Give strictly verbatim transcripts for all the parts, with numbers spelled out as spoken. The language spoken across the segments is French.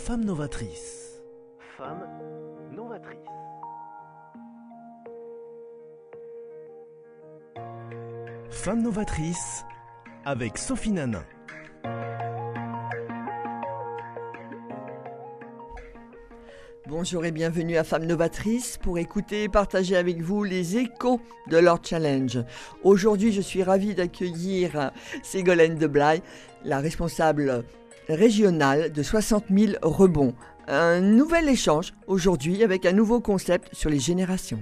Femme novatrice. Femme novatrice. Femme novatrice avec Sophie Nanin. Bonjour et bienvenue à Femme Novatrice pour écouter et partager avec vous les échos de leur challenge. Aujourd'hui, je suis ravie d'accueillir Ségolène Deblaye, la responsable régionale de soixante mille rebonds. Un nouvel échange aujourd'hui avec un nouveau concept sur les générations.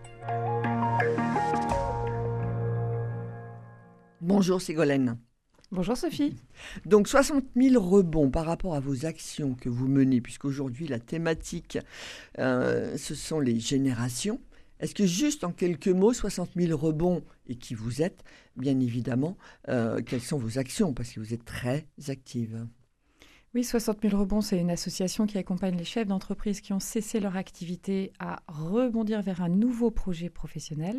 Bonjour Ségolène. Bonjour Sophie. Donc soixante mille rebonds par rapport à vos actions que vous menez, puisqu'aujourd'hui la thématique, euh, ce sont les générations. Est-ce que juste en quelques mots, soixante mille rebonds et qui vous êtes, bien évidemment, euh, quelles sont vos actions? Parce que vous êtes très active. Oui, soixante mille rebonds, c'est une association qui accompagne les chefs d'entreprise qui ont cessé leur activité à rebondir vers un nouveau projet professionnel.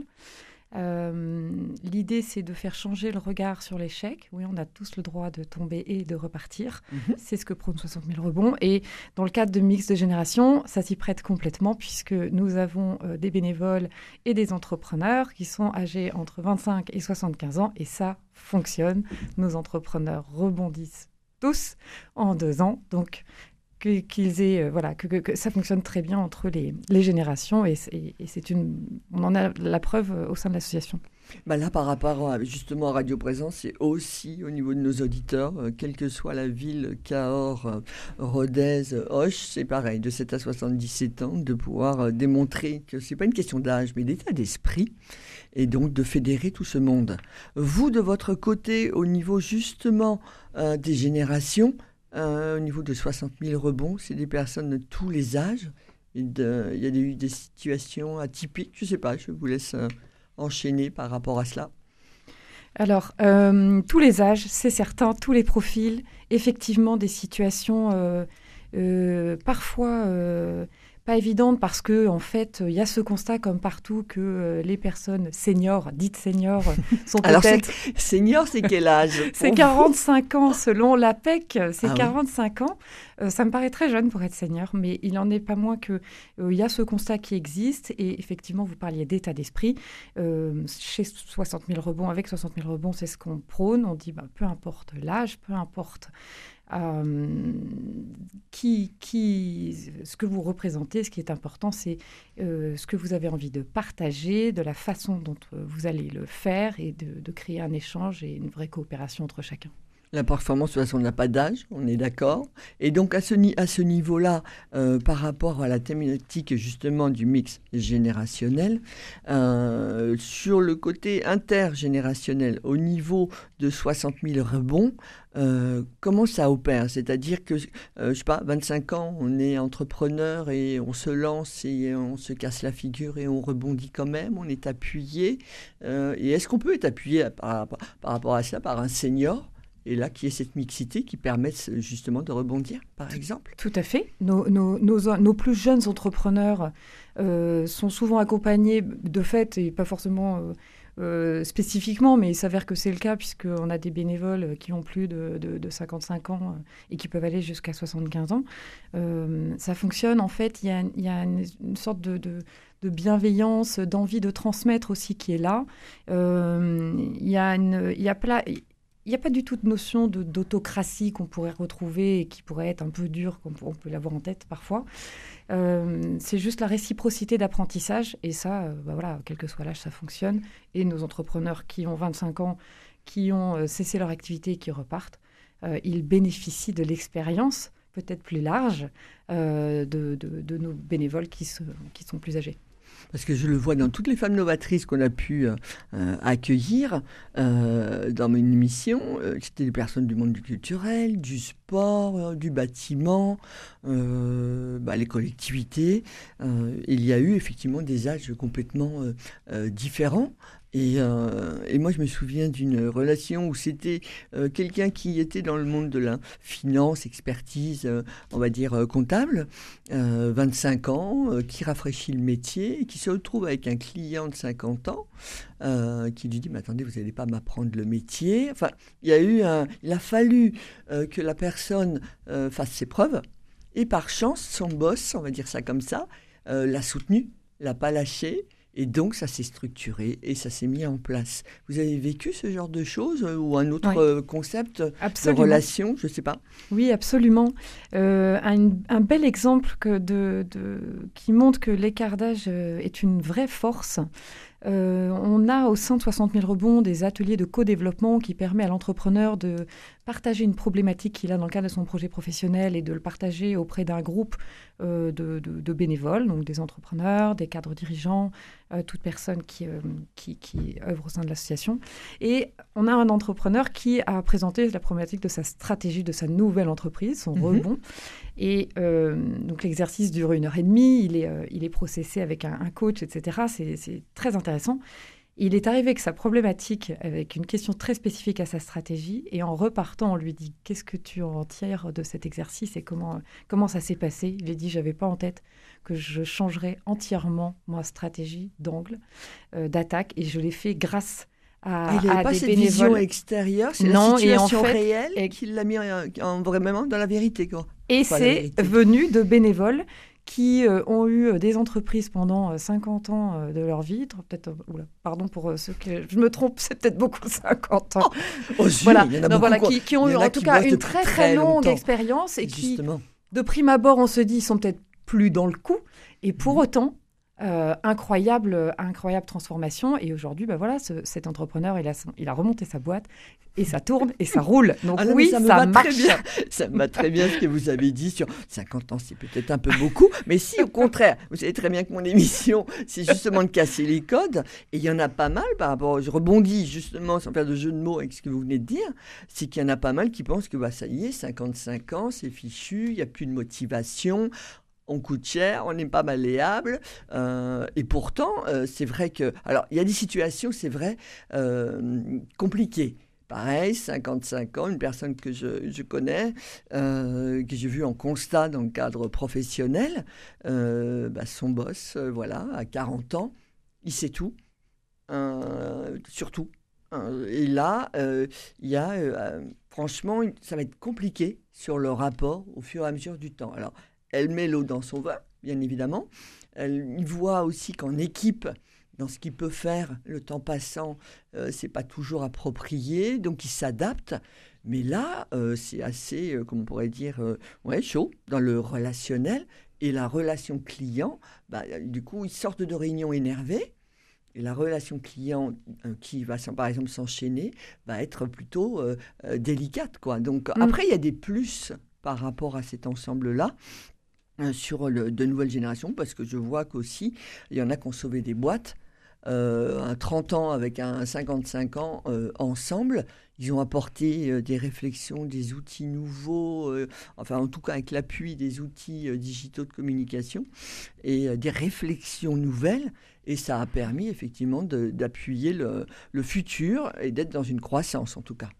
Euh, l'idée, c'est de faire changer le regard sur l'échec. Oui, on a tous le droit de tomber et de repartir. Mm-hmm. C'est ce que prône soixante mille rebonds. Et dans le cadre de Mix de Génération, ça s'y prête complètement puisque nous avons euh, des bénévoles et des entrepreneurs qui sont âgés entre vingt-cinq et soixante-quinze ans. Et ça fonctionne. Nos entrepreneurs rebondissent tous en deux ans. Donc, que, qu'ils aient, euh, voilà, que, que, que ça fonctionne très bien entre les, les générations et, et, et c'est une, on en a la preuve au sein de l'association. Bah là, par rapport à, justement à Radio Présence, c'est aussi au niveau de nos auditeurs, euh, quelle que soit la ville, Cahors, euh, Rodez, Auch, c'est pareil, de sept à soixante-dix-sept ans, de pouvoir euh, démontrer que ce n'est pas une question d'âge, mais d'état d'esprit, et donc de fédérer tout ce monde. Vous, de votre côté, au niveau justement euh, des générations, Euh, au niveau de soixante mille rebonds, c'est des personnes de tous les âges. Il y a eu des situations atypiques, je ne sais pas, je vous laisse euh, enchaîner par rapport à cela. Alors, euh, tous les âges, c'est certain, tous les profils, effectivement des situations euh, euh, parfois euh, pas évidentes parce que en fait, il y a ce constat comme partout que euh, les personnes seniors, dites seniors, sont Alors, peut-être... c'est, senior, c'est quel âge? C'est quarante-cinq ans selon l'A P E C, c'est ah quarante-cinq oui. ans. Euh, ça me paraît très jeune pour être senior, mais il n'en est pas moins qu'il euh, y a ce constat qui existe. Et effectivement, vous parliez d'état d'esprit. Euh, chez soixante mille rebonds, avec soixante mille rebonds, c'est ce qu'on prône. On dit, bah, peu importe l'âge, peu importe euh, qui, qui, ce que vous représentez, ce qui est important, c'est euh, ce que vous avez envie de partager, de la façon dont euh, vous allez le faire et de, de créer un échange et une vraie coopération entre chacun. La performance, de toute façon, n'a pas d'âge, on est d'accord. Et donc, à ce, à ce niveau-là, euh, par rapport à la thématique, justement, du mix générationnel, euh, sur le côté intergénérationnel, au niveau de soixante mille rebonds, euh, comment ça opère? C'est-à-dire que, euh, je sais pas, vingt-cinq ans, on est entrepreneur et on se lance et on se casse la figure et on rebondit quand même, on est appuyé. Euh, et est-ce qu'on peut être appuyé par, par, par rapport à ça par un senior? Et là, qui est cette mixité qui permet justement de rebondir, par exemple? Tout à fait. Nos, nos, nos, nos plus jeunes entrepreneurs euh, sont souvent accompagnés de fait, et pas forcément euh, euh, spécifiquement, mais il s'avère que c'est le cas, puisqu'on a des bénévoles qui ont plus de, de, de cinquante-cinq ans euh, et qui peuvent aller jusqu'à soixante-quinze ans. Euh, ça fonctionne, en fait, il y a, il y a une, une sorte de... de de bienveillance, d'envie de transmettre aussi qui est là. Euh, il y a une... Il y a plein... Il n'y a pas du tout de notion de, d'autocratie qu'on pourrait retrouver et qui pourrait être un peu dure, comme on peut l'avoir en tête parfois. Euh, c'est juste la réciprocité d'apprentissage. Et ça, euh, bah voilà, quel que soit l'âge, ça fonctionne. Et nos entrepreneurs qui ont vingt-cinq ans, qui ont euh, cessé leur activité et qui repartent, euh, ils bénéficient de l'expérience peut-être plus large euh, de, de, de nos bénévoles qui, se, qui sont plus âgés. Parce que je le vois dans toutes les femmes novatrices qu'on a pu euh, accueillir euh, dans une émission. Euh, c'était des personnes du monde du culturel, du sport, euh, du bâtiment, euh, bah, les collectivités. Euh, il y a eu effectivement des âges complètement euh, euh, différents. Et, euh, et moi, je me souviens d'une relation où c'était euh, quelqu'un qui était dans le monde de la finance, expertise, euh, on va dire euh, comptable, euh, vingt-cinq ans, euh, qui rafraîchit le métier, et qui se retrouve avec un client de cinquante ans, euh, qui lui dit « Mais attendez, vous n'allez pas m'apprendre le métier ». Enfin, il y a eu un, il a fallu euh, que la personne euh, fasse ses preuves. Et par chance, son boss, on va dire ça comme ça, euh, l'a soutenu, l'a pas lâché. Et donc, ça s'est structuré et ça s'est mis en place. Vous avez vécu ce genre de choses euh, ou un autre Oui. euh, concept Absolument. de relation, je ne sais pas. Oui, absolument. Euh, un, un bel exemple que de, de, qui montre que l'écart d'âge euh, est une vraie force. Euh, on a au sein de soixante mille rebonds des ateliers de co-développement qui permet à l'entrepreneur de partager une problématique qu'il a dans le cadre de son projet professionnel et de le partager auprès d'un groupe euh, de, de, de bénévoles, donc des entrepreneurs, des cadres dirigeants, euh, toute personne qui, euh, qui, qui œuvre au sein de l'association. Et on a un entrepreneur qui a présenté la problématique de sa stratégie de sa nouvelle entreprise, son mmh. rebond. Et euh, donc l'exercice dure une heure et demie, il est, euh, il est processé avec un, un coach, et cetera. C'est, c'est très intéressant. Il est arrivé avec sa problématique, avec une question très spécifique à sa stratégie, et en repartant, on lui dit « Qu'est-ce que tu en tires de cet exercice et comment, comment ça s'est passé ?» Il a dit « Je n'avais pas en tête que je changerais entièrement ma stratégie d'angle, euh, d'attaque, et je l'ai fait grâce à, ah, il à pas des cette bénévoles. » Vision extérieure, c'est non, la situation et en fait, réelle et... qui l'a mis en, en, vraiment dans la vérité, quoi. Et enfin, c'est venu de bénévoles qui euh, ont eu des entreprises pendant euh, cinquante ans euh, de leur vie. Peut-être, euh, oula, pardon pour euh, ceux que je me trompe, c'est peut-être beaucoup cinquante ans. Oh, oh, voilà, il y en a non, beaucoup, voilà qui, qui ont eu en tout cas une très très, très longue longtemps. expérience et Justement. qui, de prime abord, on se dit, ils sont peut-être plus dans le coup. Et pour mmh. autant, euh, incroyable, incroyable transformation. Et aujourd'hui, bah voilà, ce, cet entrepreneur, il a, il a remonté sa boîte et ça tourne et ça roule. Donc ah non, oui, ça, me ça va marche. Très bien. Ça me va très bien ce que vous avez dit sur cinquante ans, c'est peut-être un peu beaucoup. Mais si, au contraire, vous savez très bien que mon émission, c'est justement de casser les codes. Et il y en a pas mal par rapport, je rebondis justement, sans faire de jeu de mots avec ce que vous venez de dire, c'est qu'il y en a pas mal qui pensent que bah, ça y est, cinquante-cinq ans, c'est fichu, il n'y a plus de motivation. On coûte cher, on n'est pas malléable. Euh, et pourtant, euh, c'est vrai que... Alors, il y a des situations, c'est vrai, euh, compliquées. Pareil, cinquante-cinq ans, une personne que je, je connais, euh, que j'ai vue en constat dans le cadre professionnel, euh, bah, son boss, euh, voilà, à quarante ans, il sait tout, euh, surtout. Et là, euh, il y a... Euh, franchement, ça va être compliqué sur le rapport au fur et à mesure du temps. Alors, elle met l'eau dans son vin, bien évidemment. Elle y voit aussi qu'en équipe, dans ce qu'il peut faire, le temps passant, euh, c'est pas toujours approprié, donc il s'adapte. Mais là, euh, c'est assez, euh, comment on pourrait dire, euh, ouais, chaud dans le relationnel. Et la relation client, bah, du coup, ils sortent de réunions énervés. Et la relation client euh, qui va, par exemple, s'enchaîner, va être plutôt euh, euh, délicate, quoi. Donc, mmh. après, il y a des plus par rapport à cet ensemble-là. Sur le, de nouvelles générations, parce que je vois qu'aussi, il y en a qui ont sauvé des boîtes, euh, un trente ans avec un cinquante-cinq ans euh, ensemble. Ils ont apporté euh, des réflexions, des outils nouveaux, euh, enfin en tout cas avec l'appui des outils euh, digitaux de communication, et euh, des réflexions nouvelles. Et ça a permis effectivement de, d'appuyer le, le futur et d'être dans une croissance en tout cas.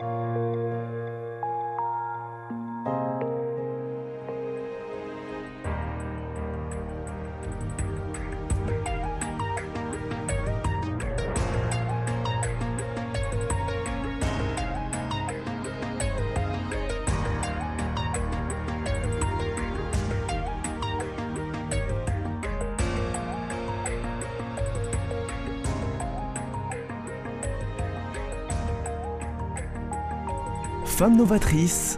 Femme novatrice,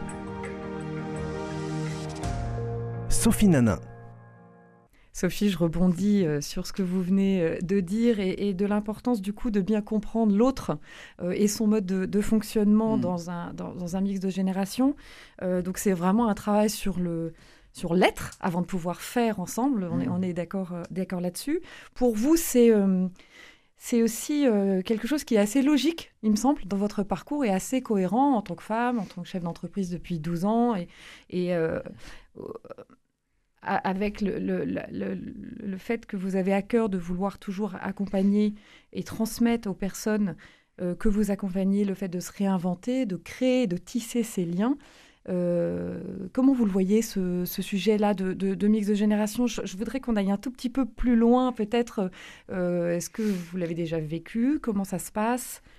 Sophie Nanin. Sophie, je rebondis euh, sur ce que vous venez euh, de dire et, et de l'importance du coup de bien comprendre l'autre euh, et son mode de, de fonctionnement mmh. dans, un, dans, dans un mix de générations. Euh, donc c'est vraiment un travail sur le... sur l'être, avant de pouvoir faire ensemble. On est, on est d'accord, euh, d'accord là-dessus. Pour vous, c'est, euh, c'est aussi euh, quelque chose qui est assez logique, il me semble, dans votre parcours, et assez cohérent en tant que femme, en tant que chef d'entreprise depuis douze ans, et, et euh, euh, avec le, le, le, le fait que vous avez à cœur de vouloir toujours accompagner et transmettre aux personnes euh, que vous accompagnez, le fait de se réinventer, de créer, de tisser ces liens. Euh, comment vous le voyez, ce, ce sujet-là de, de, de mix de génération ? je, je voudrais qu'on aille un tout petit peu plus loin, peut-être. Euh, est-ce que vous l'avez déjà vécu ? Comment ça se passe ?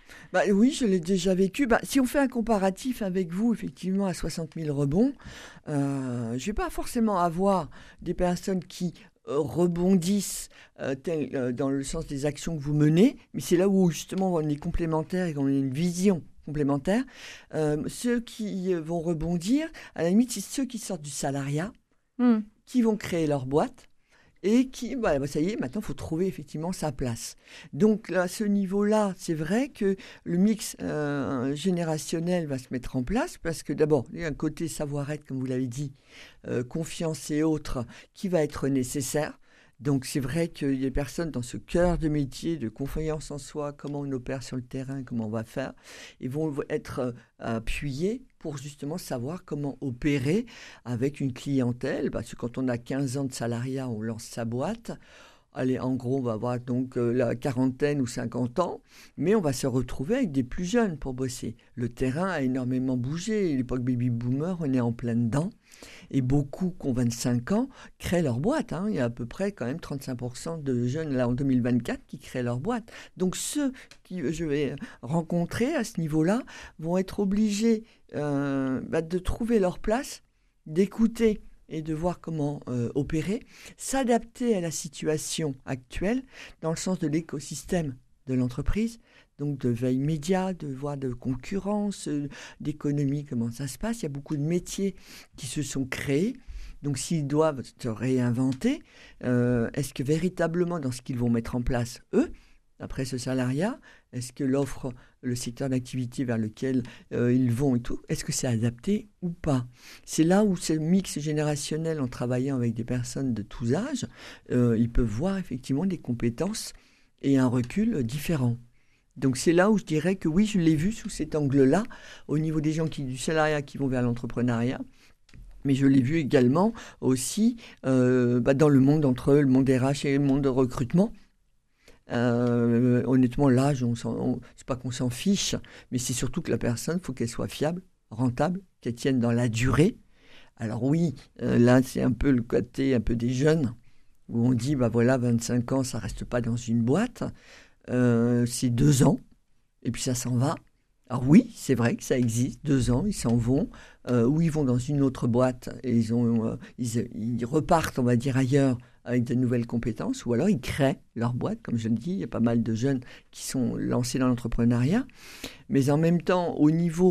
Bah, oui, je l'ai déjà vécu. Bah, si on fait un comparatif avec vous, effectivement, à soixante mille rebonds, euh, je ne vais pas forcément avoir des personnes qui euh, rebondissent euh, tel, euh, dans le sens des actions que vous menez, mais c'est là où justement on est complémentaires et qu'on a une vision complémentaire. Euh, ceux qui vont rebondir, à la limite, c'est ceux qui sortent du salariat, mmh. qui vont créer leur boîte. Et qui, bah, ça y est, maintenant, il faut trouver effectivement sa place. Donc, à ce niveau-là, c'est vrai que le mix euh, générationnel va se mettre en place parce que d'abord, il y a un côté savoir-être, comme vous l'avez dit, euh, confiance et autres, qui va être nécessaire. Donc, c'est vrai qu'il y a des personnes dans ce cœur de métier, de confiance en soi, comment on opère sur le terrain, comment on va faire, ils vont être euh, appuyés pour justement savoir comment opérer avec une clientèle. Parce que quand on a quinze ans de salariat, on lance sa boîte. Allez, en gros, on va avoir donc euh, la quarantaine ou cinquante ans, mais on va se retrouver avec des plus jeunes pour bosser. Le terrain a énormément bougé. L'époque baby-boomer, on est en plein dedans. Et beaucoup qui ont vingt-cinq ans créent leur boîte. Hein. Il y a à peu près quand même trente-cinq pour cent de jeunes là en deux mille vingt-quatre qui créent leur boîte. Donc ceux que je vais rencontrer à ce niveau-là vont être obligés euh, bah, de trouver leur place, d'écouter et de voir comment euh, opérer, s'adapter à la situation actuelle dans le sens de l'écosystème de l'entreprise, donc de veille média, de voir de concurrence, euh, d'économie, comment ça se passe. Il y a beaucoup de métiers qui se sont créés. Donc s'ils doivent se réinventer, euh, est-ce que véritablement dans ce qu'ils vont mettre en place, eux, après ce salariat, est-ce que l'offre, le secteur d'activité vers lequel euh, ils vont et tout, est-ce que c'est adapté ou pas? C'est là où ce mix générationnel, en travaillant avec des personnes de tous âges, euh, ils peuvent voir effectivement des compétences et un recul différent. Donc c'est là où je dirais que oui, je l'ai vu sous cet angle-là, au niveau des gens qui du salariat qui vont vers l'entrepreneuriat. Mais je l'ai vu également aussi euh, bah, dans le monde entre le monde R H et le monde de recrutement. Euh, honnêtement, l'âge, on on, c'est pas qu'on s'en fiche, mais c'est surtout que la personne, il faut qu'elle soit fiable, rentable, qu'elle tienne dans la durée. Alors oui, euh, là, c'est un peu le côté un peu des jeunes, où on dit, bah voilà, vingt-cinq ans, ça reste pas dans une boîte, euh, c'est deux ans, et puis ça s'en va. Alors oui, c'est vrai que ça existe, deux ans, ils s'en vont, euh, ou ils vont dans une autre boîte, et ils, ont, euh, ils, ils repartent, on va dire, ailleurs, avec de nouvelles compétences, ou alors ils créent leur boîte, comme je le dis, il y a pas mal de jeunes qui sont lancés dans l'entrepreneuriat, mais en même temps, au niveau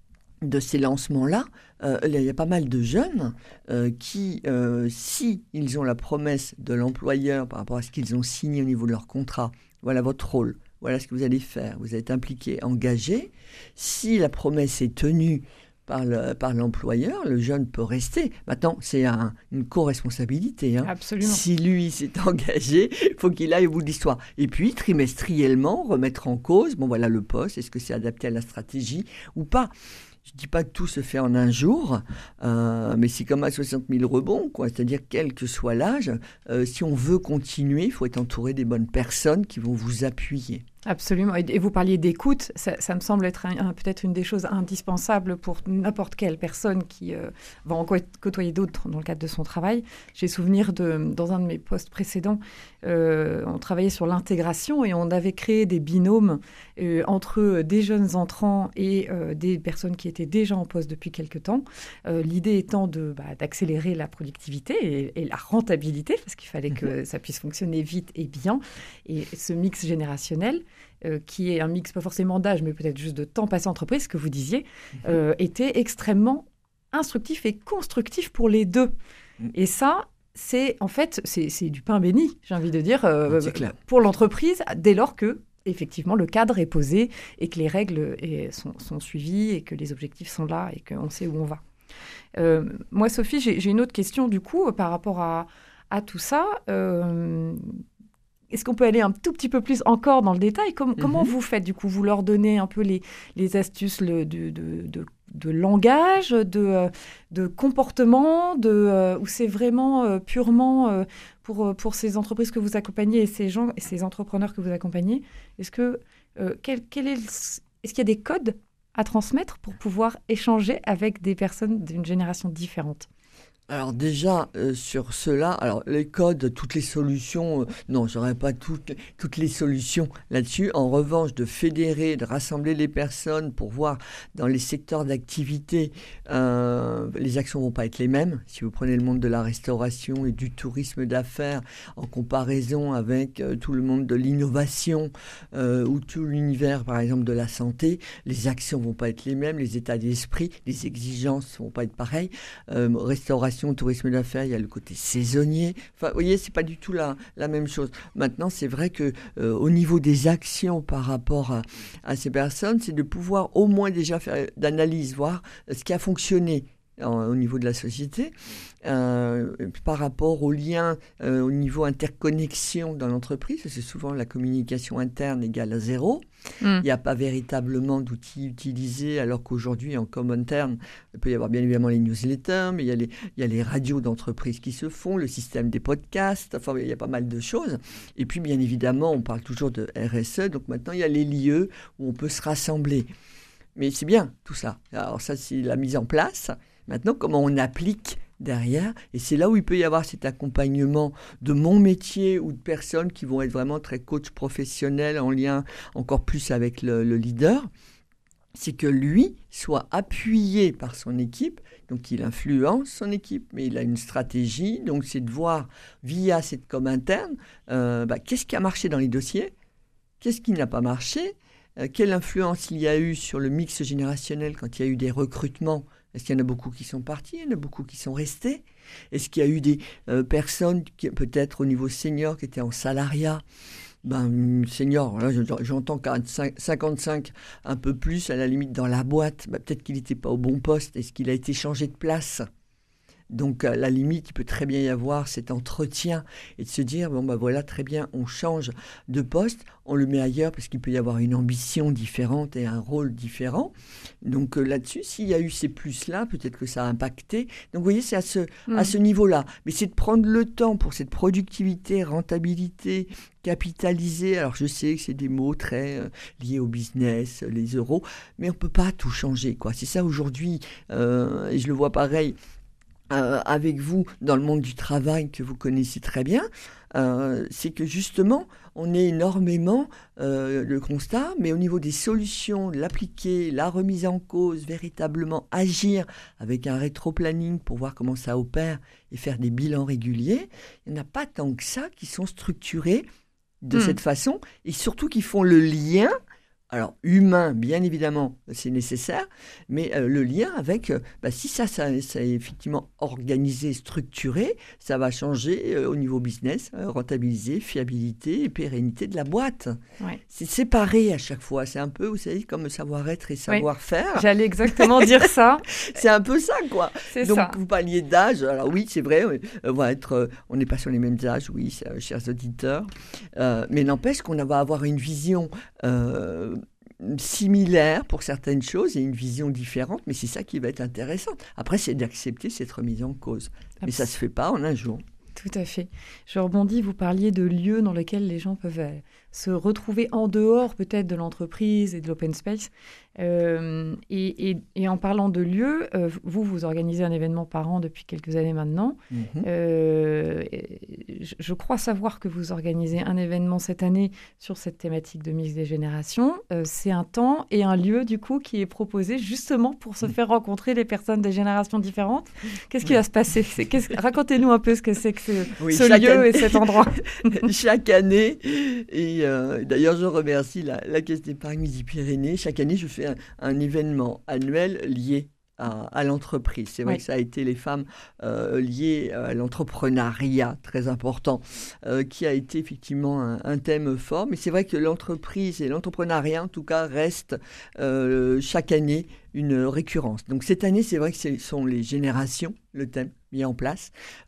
de ces lancements-là, euh, il y a pas mal de jeunes euh, qui, euh, si ils ont la promesse de l'employeur par rapport à ce qu'ils ont signé au niveau de leur contrat, voilà votre rôle, voilà ce que vous allez faire, vous êtes impliqué, engagé, si la promesse est tenue par, le, par l'employeur, le jeune peut rester. Maintenant, c'est un, une co-responsabilité. Hein. Absolument. Si lui s'est engagé, il faut qu'il aille au bout de l'histoire. Et puis, trimestriellement, remettre en cause, bon voilà le poste, est-ce que c'est adapté à la stratégie ou pas? Je ne dis pas que tout se fait en un jour, euh, mais c'est comme à soixante mille rebonds, quoi. C'est-à-dire, quel que soit l'âge, euh, si on veut continuer, il faut être entouré des bonnes personnes qui vont vous appuyer. Absolument. Et vous parliez d'écoute, ça, ça me semble être un, un, peut-être une des choses indispensables pour n'importe quelle personne qui euh, va en côtoyer d'autres dans le cadre de son travail. J'ai souvenir de, dans un de mes postes précédents, euh, on travaillait sur l'intégration et on avait créé des binômes euh, entre des jeunes entrants et euh, des personnes qui étaient déjà en poste depuis quelque temps. Euh, l'idée étant de, bah, d'accélérer la productivité et, et la rentabilité, parce qu'il fallait que ça puisse fonctionner vite et bien. Et ce mix générationnel, Euh, qui est un mix pas forcément d'âge, mais peut-être juste de temps passé en entreprise, ce que vous disiez, euh, était extrêmement instructif et constructif pour les deux. Mmh. Et ça, c'est en fait, c'est, c'est du pain béni, j'ai envie de dire, euh, pour l'entreprise, dès lors que, effectivement, le cadre est posé et que les règles est, sont, sont suivies et que les objectifs sont là et qu'on sait où on va. Euh, moi, Sophie, j'ai, j'ai une autre question, du coup, par rapport à, à tout ça. Euh, Est-ce qu'on peut aller un tout petit peu plus encore dans le détail? Com- mm-hmm. Comment vous faites, du coup? Vous leur donnez un peu les, les astuces le, de, de, de, de langage, de, de comportement, de, euh, ou c'est vraiment euh, purement euh, pour, pour ces entreprises que vous accompagnez et ces gens, et ces entrepreneurs que vous accompagnez? Est-ce que, euh, quel, quel est le, est-ce qu'il y a des codes à transmettre pour pouvoir échanger avec des personnes d'une génération différente? Alors déjà, euh, sur cela, alors les codes, toutes les solutions, euh, non, j'aurais pas toutes, toutes les solutions là-dessus. En revanche, de fédérer, de rassembler les personnes pour voir dans les secteurs d'activité, euh, les actions vont pas être les mêmes. Si vous prenez le monde de la restauration et du tourisme d'affaires en comparaison avec euh, tout le monde de l'innovation euh, ou tout l'univers, par exemple, de la santé, les actions vont pas être les mêmes, les états d'esprit, les exigences vont pas être pareilles. Euh, restauration, tourisme d'affaires, il y a le côté saisonnier. Enfin, vous voyez, c'est pas du tout la, la même chose. Maintenant, c'est vrai que euh, au niveau des actions par rapport à, à ces personnes, c'est de pouvoir au moins déjà faire d'analyse, voir ce qui a fonctionné en, au niveau de la société, euh, par rapport aux liens euh, au niveau interconnexion dans l'entreprise. C'est souvent la communication interne égale à zéro. Mm. Il n'y a pas véritablement d'outils utilisés, alors qu'aujourd'hui, en com interne, il peut y avoir bien évidemment les newsletters, mais il y a les, il y a les radios d'entreprise qui se font, le système des podcasts, enfin, il y a pas mal de choses. Et puis, bien évidemment, on parle toujours de R S E, donc maintenant, il y a les lieux où on peut se rassembler. Mais c'est bien, tout ça. Alors ça, c'est la mise en place. Maintenant, comment on applique derrière, et c'est là où il peut y avoir cet accompagnement de mon métier ou de personnes qui vont être vraiment très coach professionnels en lien encore plus avec le, le leader, c'est que lui soit appuyé par son équipe, donc il influence son équipe, mais il a une stratégie, donc c'est de voir via cette com interne, euh, bah, qu'est-ce qui a marché dans les dossiers, qu'est-ce qui n'a pas marché, euh, quelle influence il y a eu sur le mix générationnel quand il y a eu des recrutements. Est-ce qu'il y en a beaucoup qui sont partis? Il y en a beaucoup qui sont restés? Est-ce qu'il y a eu des euh, personnes, qui, peut-être au niveau senior, qui étaient en salariat? Ben, senior, là, j'entends quarante-cinq, cinquante-cinq, un peu plus, à la limite, dans la boîte. Ben, peut-être qu'il n'était pas au bon poste. Est-ce qu'il a été changé de place? Donc, à la limite, il peut très bien y avoir cet entretien et de se dire, bon, ben voilà, très bien, on change de poste, on le met ailleurs parce qu'il peut y avoir une ambition différente et un rôle différent. Donc, euh, là-dessus, s'il y a eu ces plus-là, peut-être que ça a impacté. Donc, vous voyez, c'est à ce, mmh. à ce niveau-là. Mais c'est de prendre le temps pour cette productivité, rentabilité, capitaliser. Alors, je sais que c'est des mots très euh, liés au business, les euros, mais on ne peut pas tout changer, quoi. C'est ça aujourd'hui, euh, et je le vois pareil, Euh, avec vous dans le monde du travail que vous connaissez très bien, euh, c'est que justement, on est énormément euh, le constat, mais au niveau des solutions, l'appliquer, la remise en cause, véritablement agir avec un rétro-planning pour voir comment ça opère et faire des bilans réguliers, il n'y en a pas tant que ça qui sont structurés de mmh. cette façon et surtout qui font le lien. Alors, humain, bien évidemment, c'est nécessaire, mais euh, le lien avec, euh, bah, si ça, ça, ça est effectivement organisé, structuré, ça va changer euh, au niveau business, euh, rentabiliser, fiabilité et pérennité de la boîte. Ouais. C'est séparé à chaque fois. C'est un peu, vous savez, comme savoir-être et savoir-faire. Oui, j'allais exactement dire ça. C'est un peu ça, quoi. C'est Donc, ça. vous parliez d'âge. Alors oui, c'est vrai, on va être, euh, on n'est pas sur les mêmes âges, oui, euh, chers auditeurs. Euh, mais n'empêche qu'on va avoir une vision Euh, similaire pour certaines choses et une vision différente, mais c'est ça qui va être intéressant. Après, c'est d'accepter cette remise en cause. Mais ça ne se fait pas en un jour. Tout à fait. Je rebondis, vous parliez de lieux dans lesquels les gens peuvent euh, se retrouver en dehors peut-être de l'entreprise et de l'open space. Euh, et, et, et en parlant de lieux, euh, vous, vous organisez un événement par an depuis quelques années maintenant. Mmh. Euh, je, je crois savoir que vous organisez un événement cette année sur cette thématique de mix des générations. Euh, c'est un temps et un lieu, du coup, qui est proposé justement pour se faire rencontrer les personnes des générations différentes. Qu'est-ce qui va se passer? c'est, qu'est-ce, Racontez-nous un peu ce que c'est que ce, oui, ce lieu année, et cet endroit. Chaque année, et euh, d'ailleurs, je remercie la, la Caisse d'épargne Midi-Pyrénées. Chaque année, je fais un, un événement annuel lié à, à l'entreprise. C'est vrai oui. que ça a été les femmes euh, liées à l'entrepreneuriat, très important, euh, qui a été effectivement un, un thème fort. Mais c'est vrai que l'entreprise et l'entrepreneuriat, en tout cas, restent euh, chaque année une récurrence. Donc cette année, c'est vrai que ce sont les générations, le thème mis en place.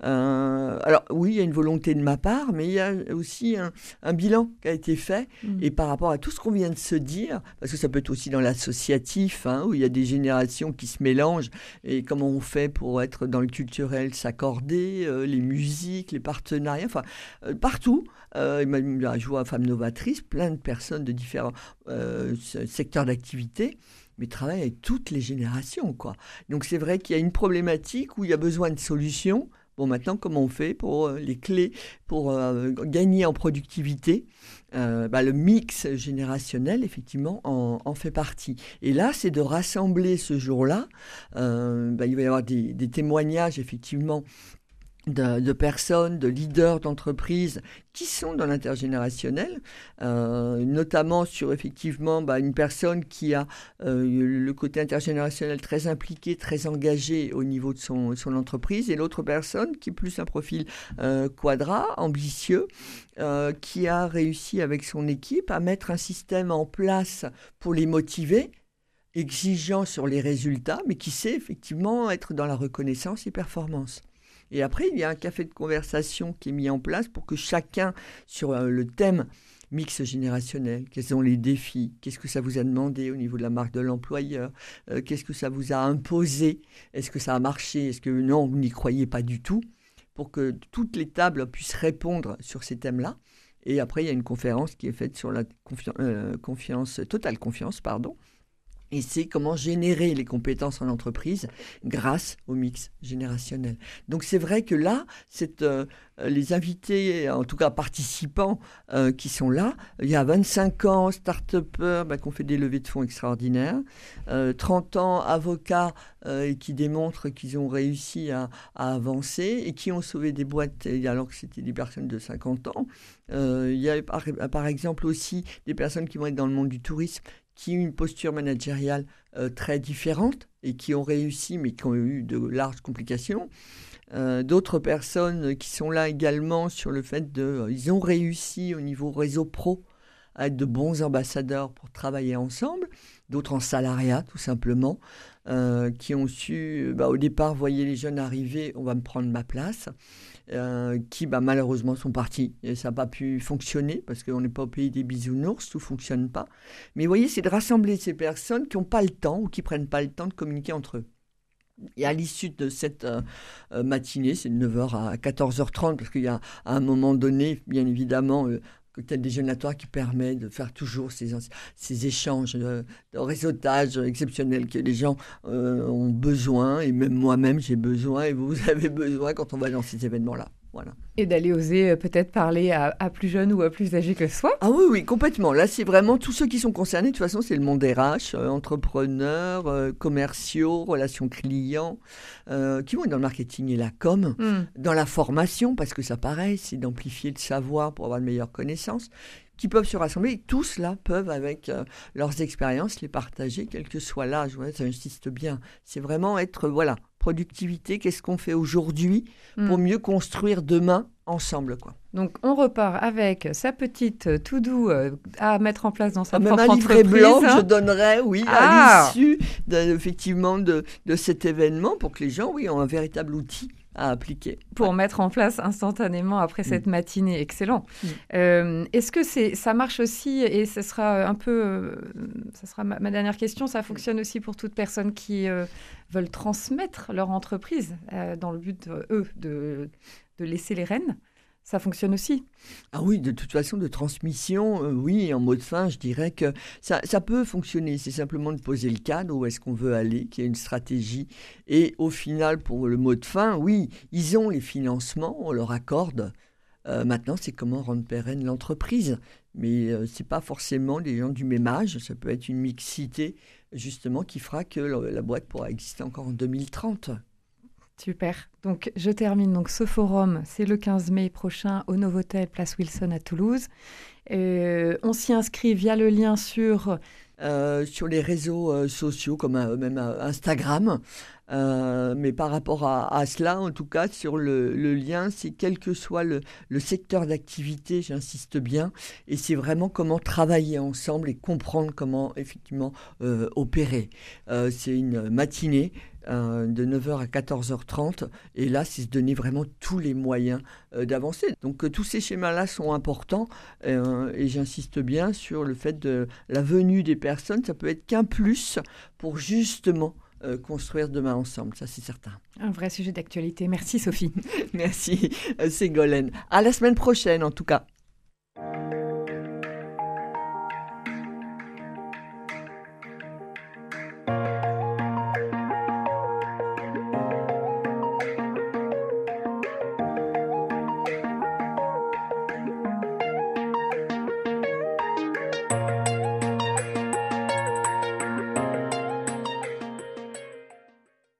Euh, alors oui, il y a une volonté de ma part, mais il y a aussi un, un bilan qui a été fait. Mmh. Et par rapport à tout ce qu'on vient de se dire, parce que ça peut être aussi dans l'associatif, hein, où il y a des générations qui se mélangent, et comment on fait pour être dans le culturel, s'accorder, euh, les musiques, les partenariats, enfin, euh, partout. Euh, je vois Femmes Novatrices, plein de personnes de différents euh, secteurs d'activité. mais travaille avec toutes les générations, quoi. Donc c'est vrai qu'il y a une problématique où il y a besoin de solutions. Bon, maintenant, comment on fait pour euh, les clés pour euh, gagner en productivité? euh, bah, Le mix générationnel, effectivement, en, en fait partie. Et là, c'est de rassembler ce jour-là. Euh, bah, il va y avoir des, des témoignages, effectivement, De, de personnes, de leaders d'entreprises qui sont dans l'intergénérationnel, euh, notamment sur effectivement bah, une personne qui a euh, le côté intergénérationnel très impliqué, très engagé au niveau de son, son entreprise, et l'autre personne qui est plus un profil euh, quadra, ambitieux, euh, qui a réussi avec son équipe à mettre un système en place pour les motiver, exigeant sur les résultats, mais qui sait effectivement être dans la reconnaissance et performance. Et après, il y a un café de conversation qui est mis en place pour que chacun, sur euh, le thème mix générationnel, quels sont les défis, qu'est-ce que ça vous a demandé au niveau de la marque de l'employeur, euh, qu'est-ce que ça vous a imposé, est-ce que ça a marché, est-ce que non, vous n'y croyez pas du tout, pour que toutes les tables puissent répondre sur ces thèmes-là. Et après, il y a une conférence qui est faite sur la confi- euh, confiance, totale confiance, pardon. Et c'est comment générer les compétences en entreprise grâce au mix générationnel. Donc c'est vrai que là, c'est, euh, les invités, en tout cas participants euh, qui sont là, il y a vingt-cinq ans, start-upers bah, qui ont fait des levées de fonds extraordinaires, euh, trente ans, avocats euh, qui démontrent qu'ils ont réussi à, à avancer et qui ont sauvé des boîtes alors que c'était des personnes de cinquante ans. Euh, il y a par, par exemple aussi des personnes qui vont être dans le monde du tourisme, qui ont une posture managériale euh, très différente et qui ont réussi, mais qui ont eu de larges complications. Euh, d'autres personnes qui sont là également sur le fait de... Euh, ils ont réussi au niveau réseau pro à être de bons ambassadeurs pour travailler ensemble. D'autres en salariat, tout simplement, euh, qui ont su... Bah, au départ, voyez les jeunes arriver, on va me prendre ma place. Euh, qui bah, malheureusement sont partis. Et ça n'a pas pu fonctionner parce qu'on n'est pas au pays des bisounours, tout ne fonctionne pas. Mais vous voyez, c'est de rassembler ces personnes qui n'ont pas le temps ou qui ne prennent pas le temps de communiquer entre eux. Et à l'issue de cette euh, matinée, c'est de neuf heures à quatorze heures trente, parce qu'il y a à un moment donné, bien évidemment, euh, cocktail déjeunatoire qui permet de faire toujours ces, ces échanges de, de réseautage exceptionnels que les gens euh, ont besoin, et même moi-même j'ai besoin, et vous avez besoin quand on va dans ces événements-là. Voilà. Et d'aller oser euh, peut-être parler à, à plus jeunes ou à plus âgés que soi. Ah oui, oui, complètement. Là, c'est vraiment tous ceux qui sont concernés. De toute façon, c'est le monde R H, euh, entrepreneurs, euh, commerciaux, relations clients, euh, qui vont être dans le marketing et la com, mm. dans la formation, parce que ça, pareil, c'est d'amplifier le savoir pour avoir de meilleures connaissances, qui peuvent se rassembler. Et tous, là, peuvent, avec euh, leurs expériences, les partager, quel que soit l'âge. Ouais, ça insiste bien. C'est vraiment être, voilà, productivité, qu'est-ce qu'on fait aujourd'hui pour mm. mieux construire demain ensemble, quoi. Donc, on repart avec sa petite to-do euh, à mettre en place dans sa ah, propre même un entreprise. livret blanc que je donnerais, oui, ah. à l'issue de, effectivement de, de cet événement pour que les gens, oui, ont un véritable outil à appliquer. Pour ouais. mettre en place instantanément après mmh. cette matinée. Excellent. Mmh. Euh, est-ce que c'est, ça marche aussi, et ce sera un peu, euh, ça sera ma, ma dernière question, ça fonctionne aussi pour toute personne qui euh, veulent transmettre leur entreprise euh, dans le but, euh, eux, de, de laisser les rênes? Ça fonctionne aussi. Ah oui, de toute façon, de transmission, euh, oui, en mot de fin, je dirais que ça, ça peut fonctionner. C'est simplement de poser le cadre, où est-ce qu'on veut aller, qu'il y ait une stratégie. Et au final, pour le mot de fin, oui, ils ont les financements, on leur accorde. Euh, maintenant, c'est comment rendre pérenne l'entreprise. Mais euh, ce n'est pas forcément des gens du même âge. Ça peut être une mixité, justement, qui fera que la boîte pourra exister encore en deux mille trente. Super. Donc, je termine. Donc, ce forum, c'est le quinze mai prochain au Novotel, place Wilson à Toulouse. Euh, on s'y inscrit via le lien sur... Euh, sur les réseaux euh, sociaux, comme euh, même euh, Instagram. Euh, mais par rapport à, à cela, en tout cas, sur le, le lien, c'est quel que soit le, le secteur d'activité, j'insiste bien, et c'est vraiment comment travailler ensemble et comprendre comment, effectivement, euh, opérer. Euh, c'est une matinée euh, de neuf heures à quatorze heures trente, et là, c'est se donner vraiment tous les moyens euh, d'avancer. Donc, euh, tous ces schémas-là sont importants, euh, et j'insiste bien sur le fait de la venue des personnes, ça peut être qu'un plus pour justement Euh, construire demain ensemble, ça c'est certain. Un vrai sujet d'actualité. Merci Sophie. Merci euh, Ségolène. À la semaine prochaine en tout cas.